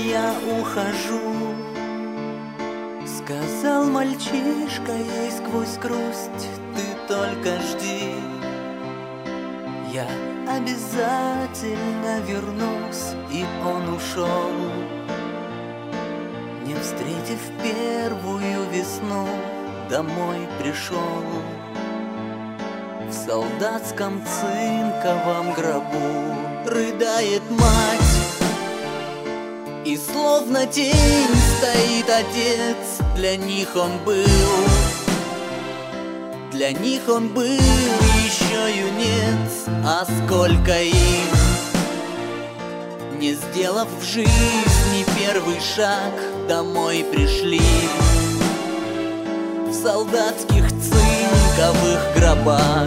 я ухожу. Сказал мальчишка ей сквозь грусть: ты только жди, я обязательно вернусь. И он ушел, не встретив первую весну, домой пришел. В солдатском цинковом гробу рыдает мать, и словно тень стоит отец. Для них он был, для них он был еще юнец. А сколько их, не сделав в жизни первый шаг, домой пришли в солдатских цинковых гробах.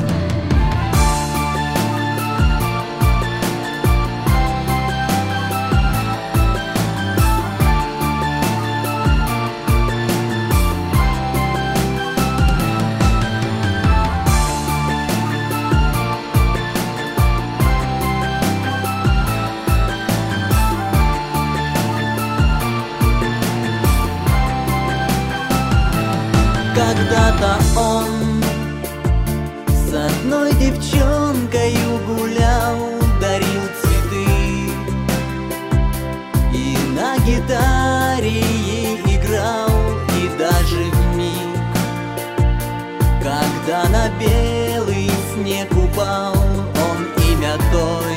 Когда-то он с одной девчонкою гулял, дарил цветы и на гитаре ей играл. И даже вмиг, когда на белый снег упал, он имя той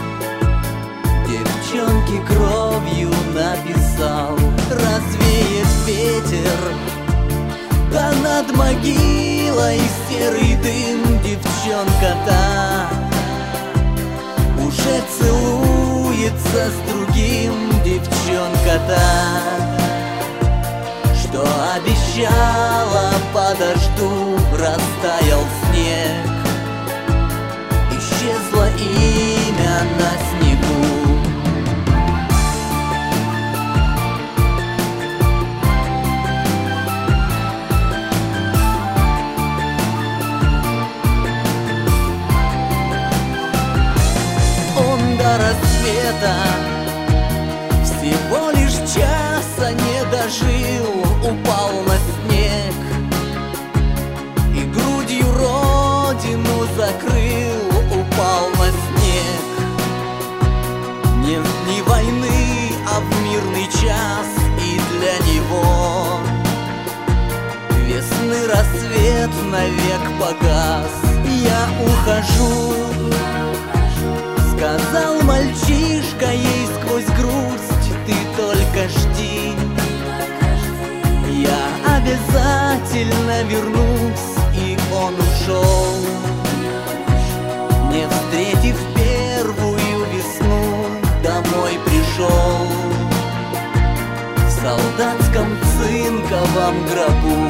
девчонки кровью написал. Развеет ветер, да над могилой серый дым, девчонка-то уже целуется с другим. Девчонка-то, что обещала подожду, растаял снег, исчезло имя на снегу. До рассвета всего лишь часа не дожил, упал на снег и грудью родину закрыл. Упал на снег не в дни войны, а в мирный час. И для него весны рассвет навек погас. Я ухожу, сказал мальчишка ей сквозь грусть, ты только жди, я обязательно вернусь. И он ушел, не встретив первую весну, домой пришел в солдатском цинковом гробу.